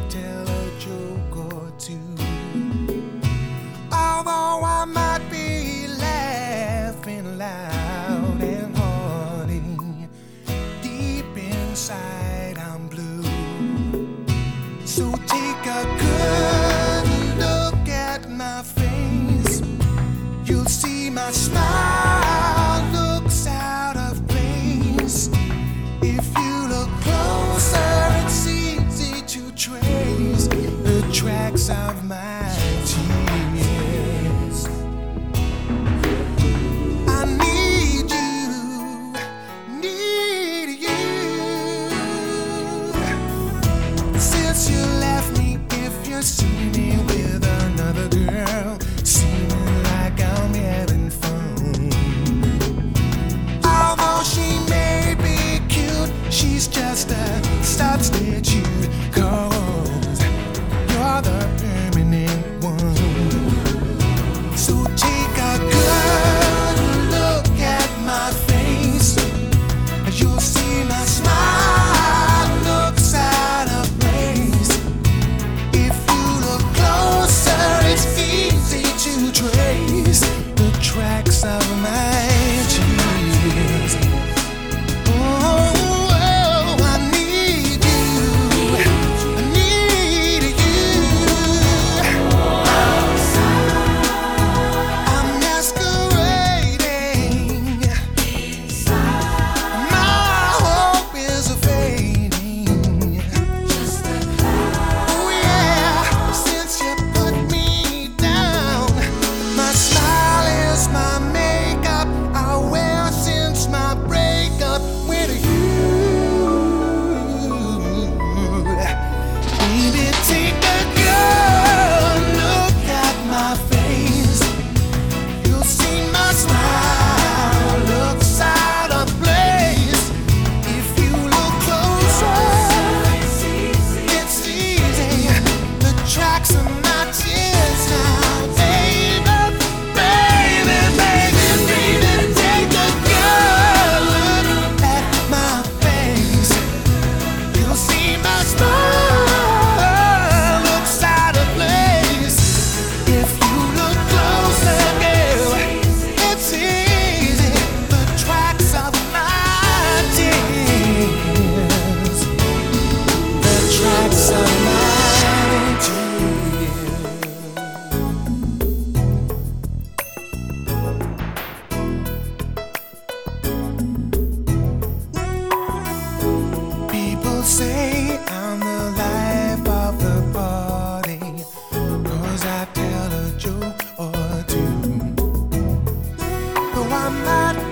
tell a joke or two. Although I might be laughing loud and hearty, deep inside I'm blue. So take a good look at my face. You'll see my smile looks out of place. If you look closer, it's easy to trace the tracks of my tears. I need you. Since you left me, if you see me with another girl, seeming like I'm having fun. Although she may be cute, she's just a substitute, 'cause you're the permanent one. So take a good look at my face. You'll see my smile looks out of place. If you look closer, it's easy to trace the tracks of my tears. Oh, I need you. I need you. I'm masquerading. My hope is fading. Oh yeah, since you put me down, my smile is my makeup. I wear since my breakup with you. Baby, take a good look at my face. You'll see my smile looks out of place. If you look closer, it's easy. The tracks of my tears now, baby, baby, baby, baby. Take a good look at my face. You'll see my smile looks out of place. If you look closer, girl, it's easy. The tracks of my tears. The tracks of my tears. People say I'm the life of the party, 'cause I tell a joke or two. Though I might